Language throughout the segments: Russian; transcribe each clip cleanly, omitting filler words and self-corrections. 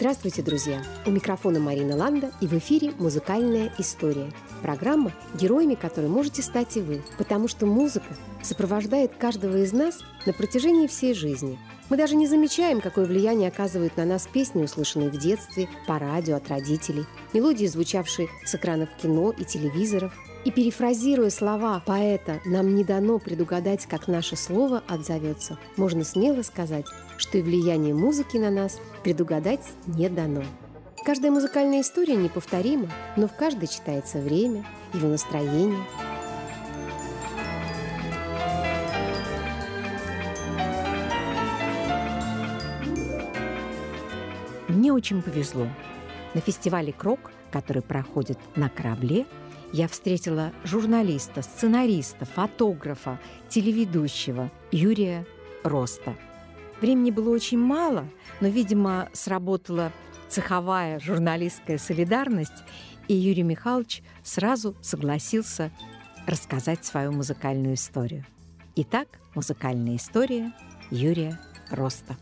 Здравствуйте, друзья! У микрофона Марина Ланда, и в эфире «Музыкальная история». Программа, героями которой можете стать и вы, потому что музыка сопровождает каждого из нас на протяжении всей жизни. Мы даже не замечаем, какое влияние оказывают на нас песни, услышанные в детстве, по радио, от родителей, мелодии, звучавшие с экранов кино и телевизоров. И перефразируя слова поэта «нам не дано предугадать, как наше слово отзовется», можно смело сказать, что и влияние музыки на нас предугадать не дано. Каждая музыкальная история неповторима, но в каждой читается время, его настроение. Мне очень повезло. На фестивале «Крок», который проходит на корабле, я встретила журналиста, сценариста, фотографа, телеведущего Юрия Роста. Времени было очень мало, но, видимо, сработала цеховая журналистская солидарность, и Юрий Михайлович сразу согласился рассказать свою музыкальную историю. Итак, музыкальная история Юрия Роста.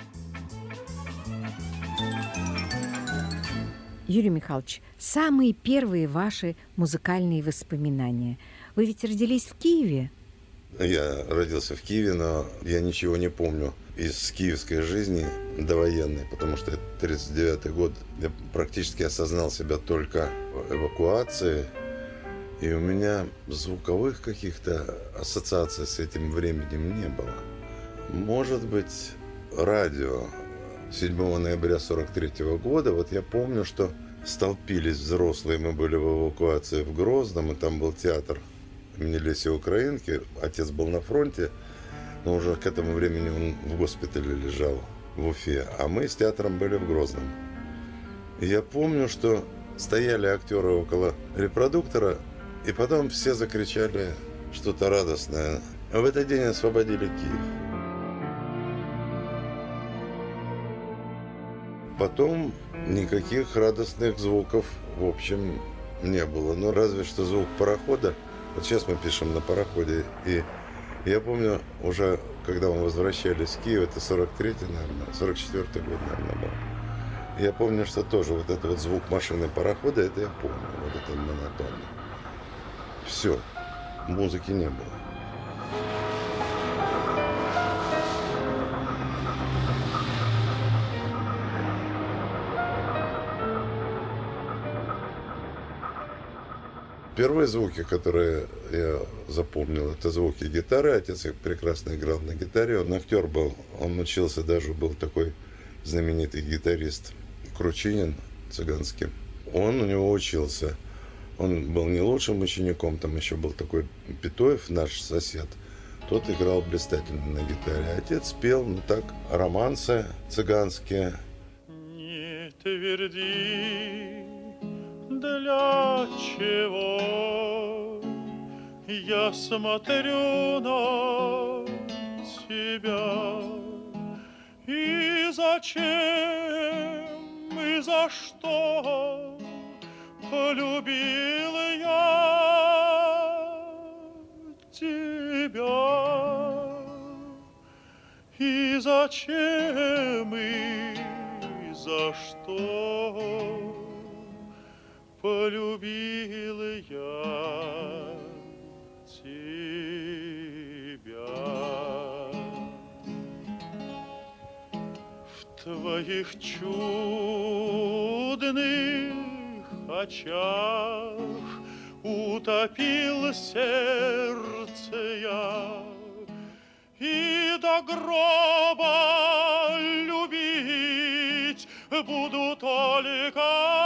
Юрий Михайлович, самые первые ваши музыкальные воспоминания. Вы ведь родились в Киеве? Я родился в Киеве, но я ничего не помню из киевской жизни довоенной, потому что это 1939 год. Я практически осознал себя только в эвакуации, и у меня звуковых каких-то ассоциаций с этим временем не было. Может быть, радио. 7 ноября 1943 года, вот я помню, что столпились взрослые, мы были в эвакуации в Грозном, и там был театр имени Леси Украинки. Отец был на фронте, но уже к этому времени он в госпитале лежал в Уфе, а мы с театром были в Грозном. И я помню, что стояли актеры около репродуктора, и потом все закричали что-то радостное. В этот день освободили Киев. Потом никаких радостных звуков, в общем, не было. Ну, разве что звук парохода. Вот сейчас мы пишем на пароходе. И я помню, уже когда мы возвращались в Киев, это 43-й, наверное, 44-й год, наверное, был. Я помню, что тоже вот этот вот звук машины парохода, это я помню, вот это монотонно. Все, музыки не было. Первые звуки, которые я запомнил, это звуки гитары. Отец прекрасно играл на гитаре. Он актер был. Он учился, даже был такой знаменитый гитарист Кручинин цыганский. Он у него учился. Он был не лучшим учеником. Там еще был такой Петоев, наш сосед. Тот играл блистательно на гитаре. Отец пел, ну так, романсы цыганские. Не тверди, для чего я смотрю на тебя, и зачем, и за что полюбил я тебя, и зачем, и за что полюбил я тебя. В твоих чудных очах утопил сердце я, и до гроба любить буду только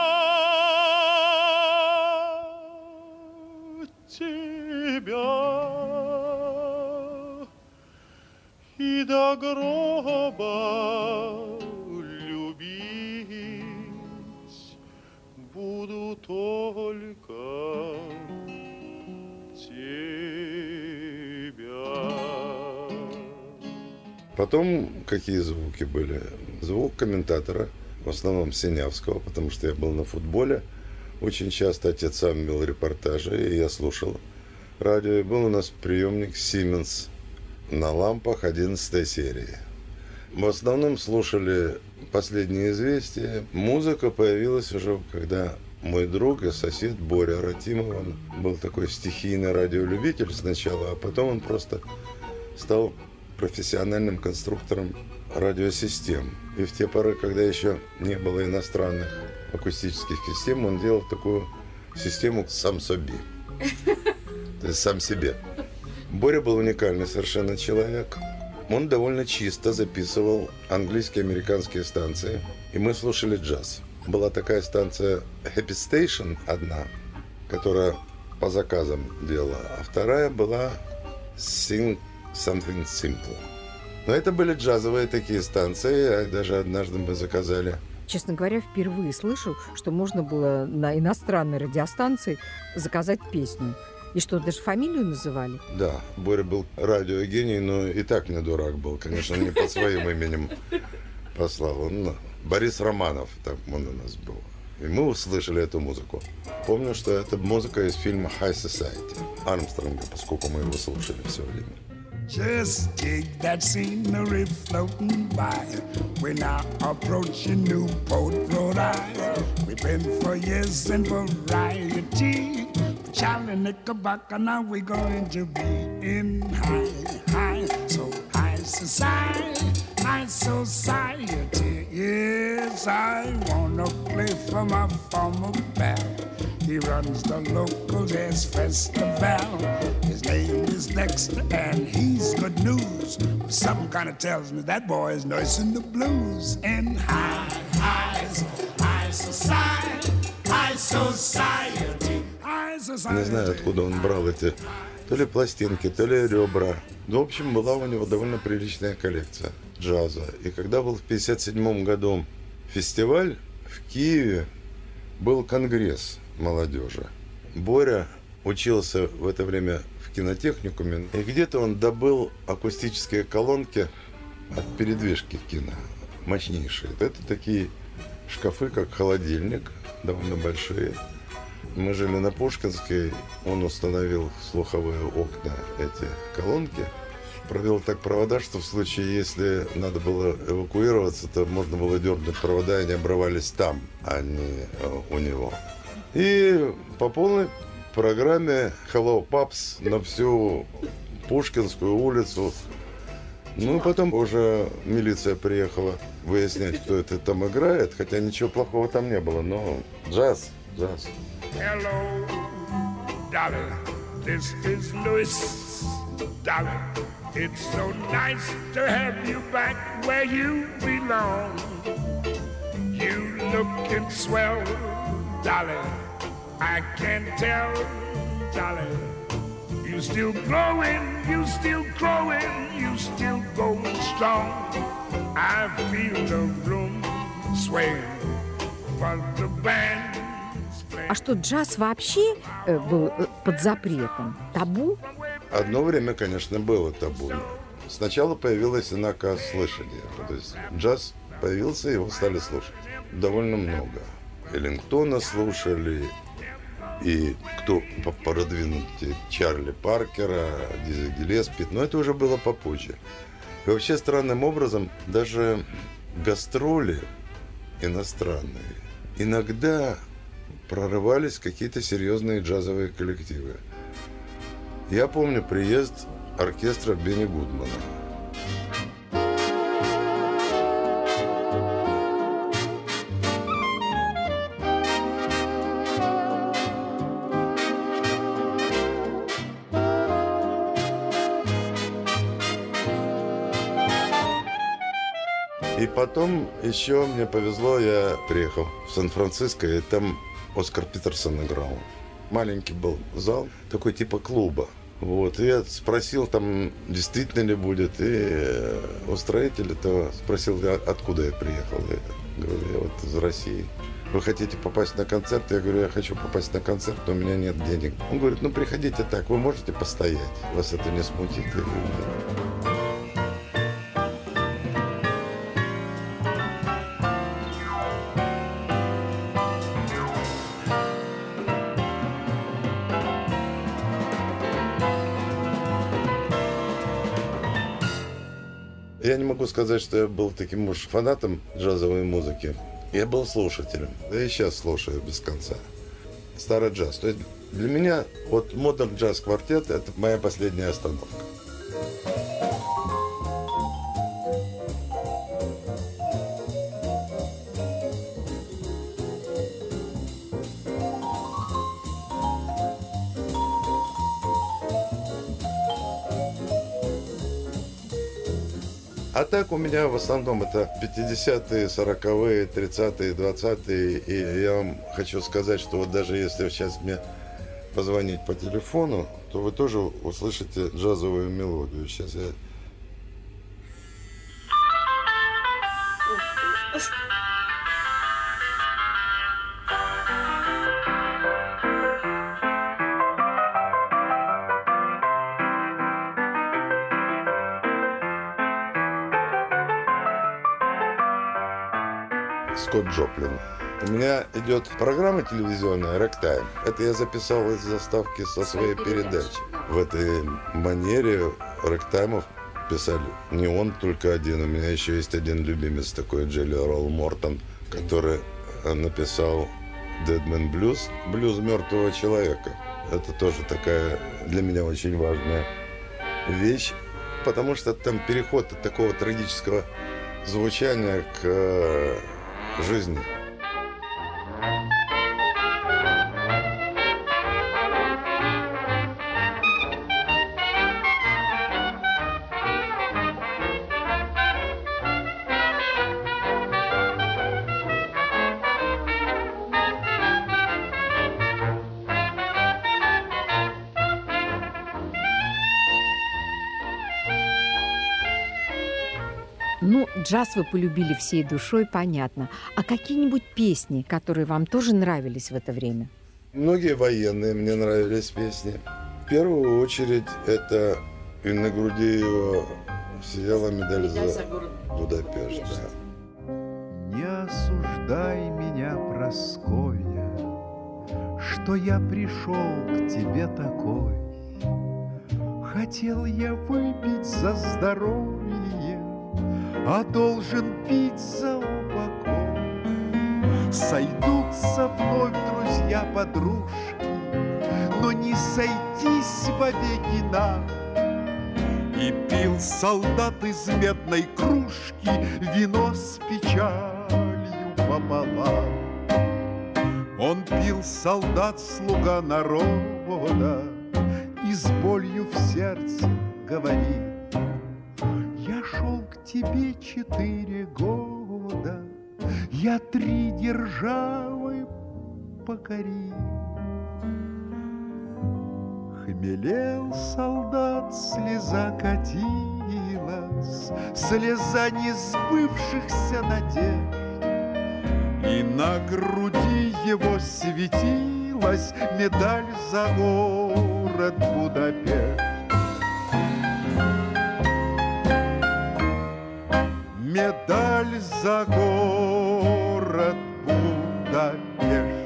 тебя, и до гроба любить буду только тебя. Потом какие звуки были? Звук комментатора, в основном Синявского, потому что я был на футболе. Очень часто отец сам вел репортажи, и я слушал радио. И был у нас приемник Siemens на лампах 11 серии. В основном слушали «Последние известия». Музыка появилась уже, когда мой друг и сосед Боря Ратимов, он был такой стихийный радиолюбитель сначала, а потом он просто стал профессиональным конструктором радиосистем. И в те поры, когда еще не было иностранных акустических систем, он делал такую систему «сам соби». То есть сам себе. Боря был уникальный совершенно человек. Он довольно чисто записывал английские и американские станции. И мы слушали джаз. Была такая станция Happy Station одна, которая по заказам делала. А вторая была Sing Something Simple. Но это были джазовые такие станции. Даже однажды мы заказали. Честно говоря, впервые слышу, что можно было на иностранной радиостанции заказать песню. И что, даже фамилию называли? Да, Боря был радиогений, но и так не дурак был. Конечно, не под своим именем послал. Он Борис Романов, так он у нас был. И мы услышали эту музыку. Помню, что это музыка из фильма High Society Армстронга, поскольку мы его слушали все время. Just dig that scenery floating by. We're now approaching Newport, Rhode Island. We've been for years in variety. Charlie Knickerbocker, now we're going to be in high society, high society. Yes, I wanna play for my former pal. He runs the local jazz festival. His name is Dexter and he's good news. Something kind of tells me that boy is nursing the blues. In high society, high society. Не знаю, откуда он брал эти то ли пластинки, то ли ребра. Ну, в общем, была у него довольно приличная коллекция джаза. И когда был в 1957 году фестиваль в Киеве, был конгресс молодежи. Боря учился в это время в кинотехникуме. И где-то он добыл акустические колонки от передвижки кино. Мощнейшие. Это такие шкафы, как холодильник, довольно большие. Мы жили на Пушкинской, он установил в слуховые окна эти колонки, провел так провода, что в случае, если надо было эвакуироваться, то можно было дернуть провода, и они обрывались там, а не у него. И по полной программе Hello Paps на всю Пушкинскую улицу. Ну, потом уже милиция приехала выяснять, кто это там играет, хотя ничего плохого там не было, но джаз. Hello, Dolly, this is Louis. Dolly, it's so nice to have you back where you belong. You looking swell, Dolly, I can tell, Dolly. You still growing, you still growing, you still going strong. I feel the room sway, but the band. А что, джаз вообще был под запретом? Табу? Одно время, конечно, было табу. Сначала появилось инакослышание. То есть джаз появился, его стали слушать. Довольно много. Эллингтона слушали, и кто продвинутее, Чарли Паркера, Дизи Гиллеспи. Но это уже было попозже. И вообще странным образом даже гастроли иностранные иногда прорывались какие-то серьезные джазовые коллективы. Я помню приезд оркестра Бенни Гудмана. И потом еще мне повезло, я приехал в Сан-Франциско, и там Оскар Питерсон играл. Маленький был зал, такой типа клуба. Вот. И я спросил, там действительно ли будет. И устроитель-то спросил, откуда я приехал. Я говорю, я вот из России. Вы хотите попасть на концерт? Я говорю, я хочу попасть на концерт, но у меня нет денег. Он говорит, ну приходите так, вы можете постоять? Вас это не смутит? Я говорю, нет. Я не могу сказать, что я был таким уж фанатом джазовой музыки. Я был слушателем, да и сейчас слушаю без конца. Старый джаз. То есть для меня вот Modern Jazz Quartet — это моя последняя остановка. А так у меня в основном это 50-е, 40-е, 30-е, 20-е. И я вам хочу сказать, что вот даже если сейчас мне позвонить по телефону, то вы тоже услышите джазовую мелодию. Сейчас я... Скотт Джоплин. У меня идет программа телевизионная «Рэктайм». Это я записал из заставки со своей передачи. В этой манере рэктаймов писали не он только один. У меня еще есть один любимец такой, Джелли Ролл Мортон, который написал «Dead Man Blues», блюз мертвого человека. Это тоже такая для меня очень важная вещь, потому что там переход от такого трагического звучания к жизни. Ну, джаз вы полюбили всей душой, понятно. А какие-нибудь песни, которые вам тоже нравились в это время? Многие военные мне нравились песни. В первую очередь это и на груди его сияла медаль за Будапешт. Да. Не осуждай меня, Прасковья, что я пришел к тебе такой. Хотел я выпить за здоровье, а должен пить за упокой. Сойдутся вновь друзья-подружки, но не сойтись вовеки нам. И пил солдат из медной кружки вино с печалью пополам. Он пил солдат, слуга народа, и с болью в сердце говорит: я шел к тебе 4 года, я 3 державы покорил. Хмелел солдат, слеза катилась, слеза несбывшихся надежд, и на груди его светилась медаль за город Будапешт. Медаль за город Будапешт.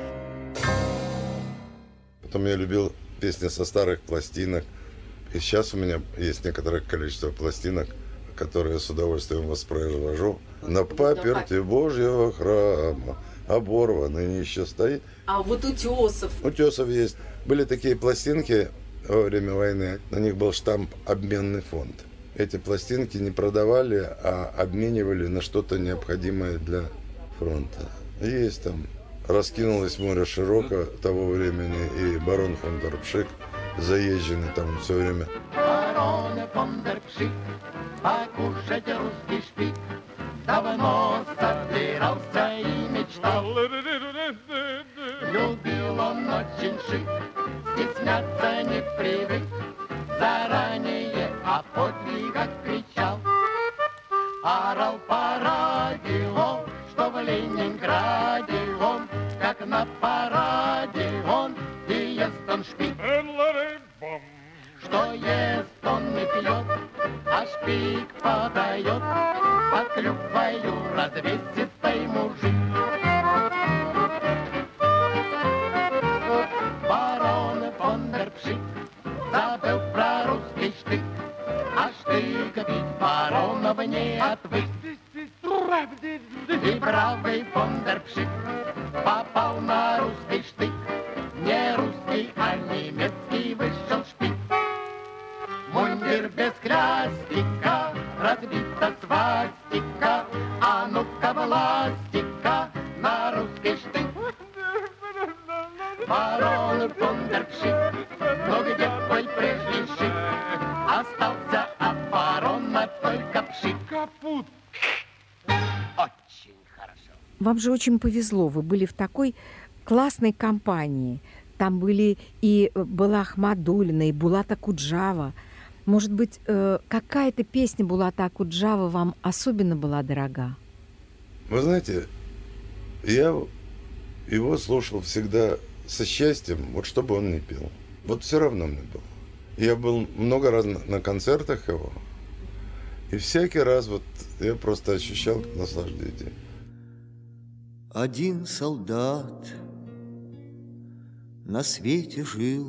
Потом я любил песни со старых пластинок. И сейчас у меня есть некоторое количество пластинок, которые я с удовольствием воспроизвожу. На паперти Божьего храма оборванный еще стоит. А вот утесов? Утесов есть. Были такие пластинки во время войны. На них был штамп «Обменный фонд». Эти пластинки не продавали, а обменивали на что-то необходимое для фронта. Есть там «Раскинулось море широко» того времени и «Барон фон дер Пшик», заезженный там все время. Барон фон дер Пшик, покушать русский шпик, давно собирался и мечтал. Любил он очень шик, стесняться не привык, заранее о подвигах кричал. Орал по радио, что в Ленинграде он, как на параде он, и ест он шпик. Что ест он и пьет, а шпик подает, под клюквою развесистый мужик. Барон фон дер Пшик забыл про русский штык, а штык бить барона чтоб не отвык. И бравый фондерпшик попал на русский штык. Не русский, а немецкий вышел шпик. Мундир без крестика, разбита свастика, а ну-ка властика на русский штык. Барон фондерпшик, но где твой прежний шик? Остался от барона только пшик. Капут. Очень хорошо. Вам же очень повезло. Вы были в такой классной компании. Там были и Бала Ахмадуллина, и Булат Акуджава. Может быть, какая-то песня Булата Акуджава вам особенно была дорога? Вы знаете, я его слушал всегда со счастьем, вот что бы он ни пел. Вот все равно мне было. Я был много раз на концертах его, и всякий раз вот я просто ощущал наслаждение. Один солдат на свете жил,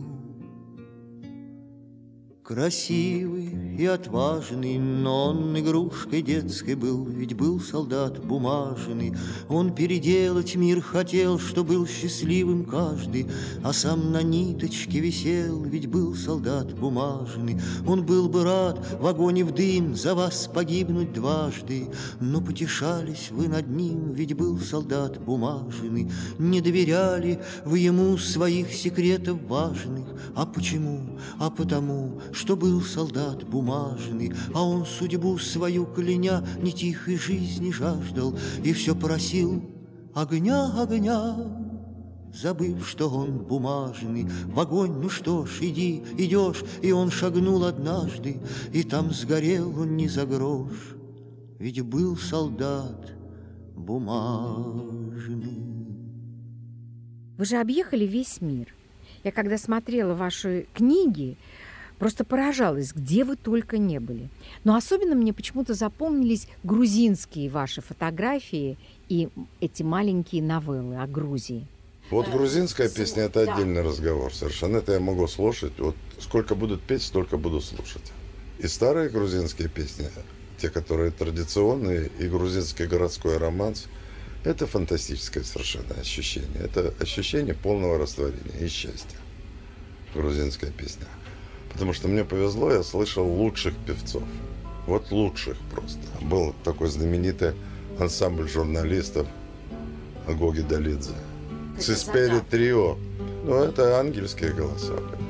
красивый и отважный, но он игрушкой детской был, ведь был солдат бумажный. Он переделать мир хотел, что был счастливым каждый, а сам на ниточке висел, ведь был солдат бумажный. Он был бы рад в огонь и в дым за вас погибнуть дважды, но потешались вы над ним, ведь был солдат бумажный. Не доверяли вы ему своих секретов важных. А почему? А потому, что был солдат бумажный, а он судьбу свою кляня не тихой жизни жаждал и все просил огня, огня, забыв, что он бумажный. В огонь, ну что ж, иди, идешь, и он шагнул однажды, и там сгорел он не за грош, ведь был солдат бумажный. Вы же объехали весь мир. Я когда смотрела ваши книги, просто поражалась, где вы только не были. Но особенно мне почему-то запомнились грузинские ваши фотографии и эти маленькие новеллы о Грузии. Вот грузинская песня – это отдельный разговор совершенно. Это я могу слушать. Вот сколько будут петь, столько буду слушать. И старые грузинские песни, те, которые традиционные, и грузинский городской романс – это фантастическое совершенно ощущение. Это ощущение полного растворения и счастья. Грузинская песня. Потому что мне повезло, я слышал лучших певцов. Вот лучших просто. Был такой знаменитый ансамбль журналистов Гоги Далидзе. Циспери Трио. Ну, это ангельские голоса.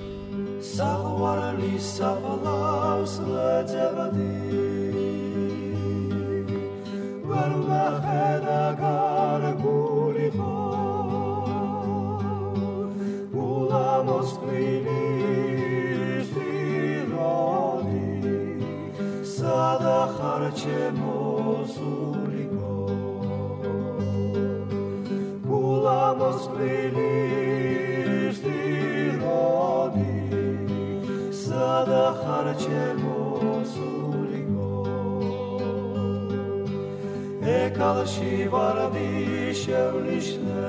Kalshi vardi shevlishne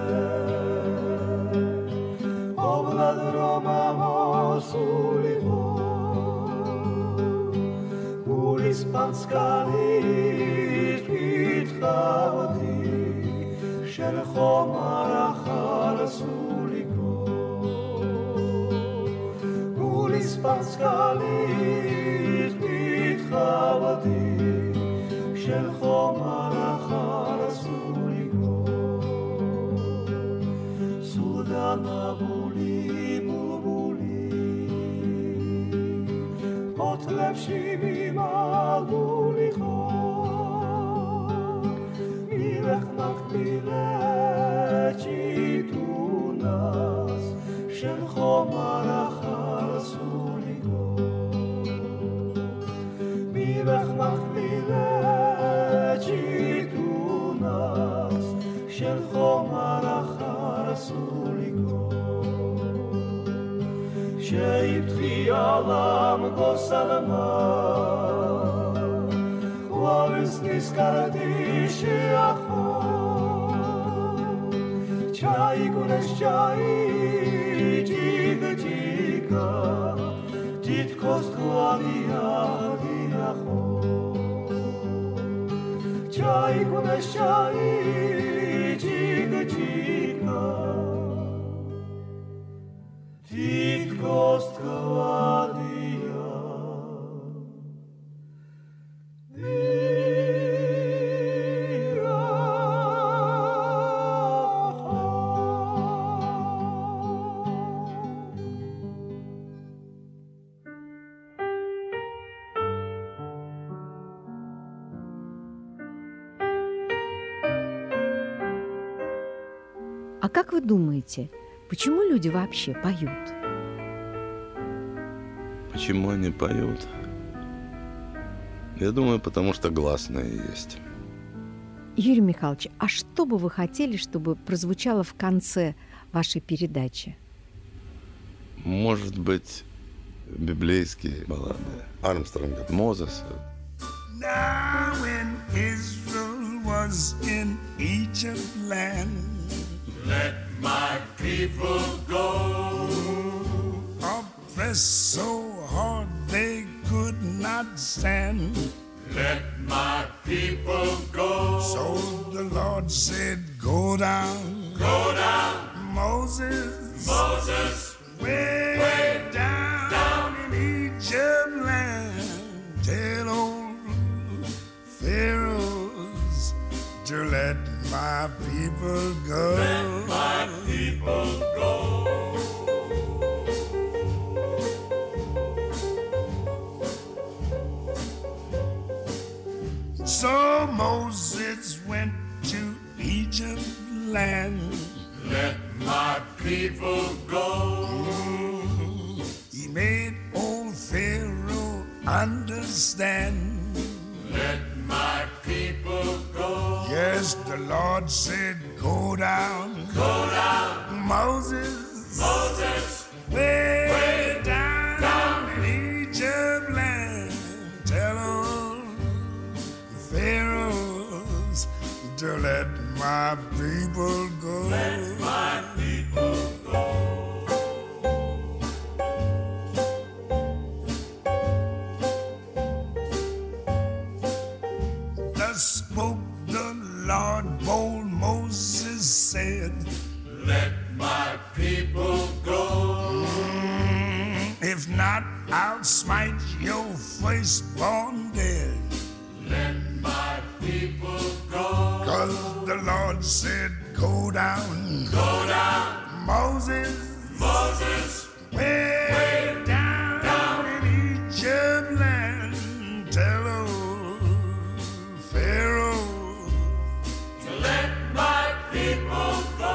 Oblad Roma mosuligo Ulis panskali kitchavdi Shel chomar achar suligo Ulis panskali kitchavdi Shel chomar Sudana buli bulbuli Otlevshi bimaluli cho Milech makbileci tu nas Shel chomar achar suligo Milech makbileci tu nas Shel chomar achar suligo Sheibtri alam gosalma Chwavis niskardi sheacho Chai gunesh chai tika Titkos chwavia diacho чайку на чай, тихо-тихо. Тихо складия. А как вы думаете, почему люди вообще поют? Почему они поют? Я думаю, потому что гласные есть. Юрий Михайлович, а что бы вы хотели, чтобы прозвучало в конце вашей передачи? Может быть, библейские баллады Армстронга, Мозеса. Now when Israel was in Egypt land, Let my people go. oppressed so hard they could not stand. Let my people go. So the Lord said, go down, Go down, Moses, Moses, way down in Egypt land. Tell old Pharaohs to let my people go. let my people go. So Moses went to Egypt land. Let my people go. He made old Pharaoh understand. Let my people go. Yes, the Lord said, go down, Moses, Moses, way down in Egypt land. Tell old Pharaohs to let my people go. let my people go. Thus spoke the Lord, bold Moses said, Let my people go. if not, I'll smite your firstborn dead. Let my people go. 'Cause the Lord said, go down, Moses, Moses, way down in Egypt land. Tell old Pharaoh to let my people go.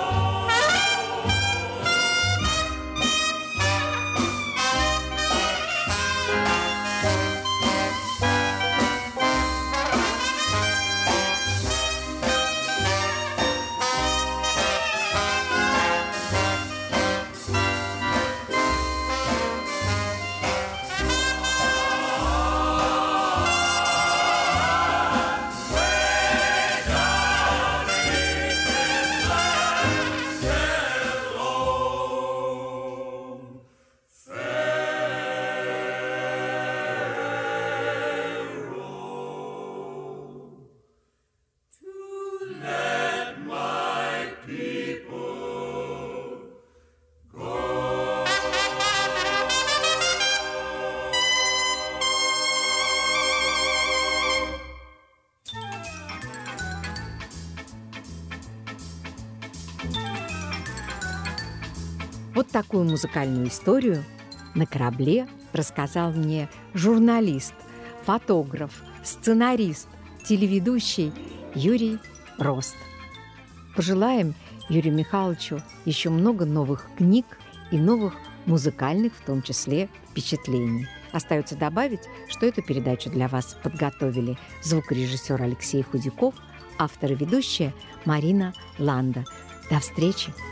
Вот такую музыкальную историю на корабле рассказал мне журналист, фотограф, сценарист, телеведущий Юрий Рост. Пожелаем Юрию Михайловичу еще много новых книг и новых музыкальных, в том числе, впечатлений. Остается добавить, что эту передачу для вас подготовили звукорежиссер Алексей Худяков, автор и ведущая Марина Ланда. До встречи!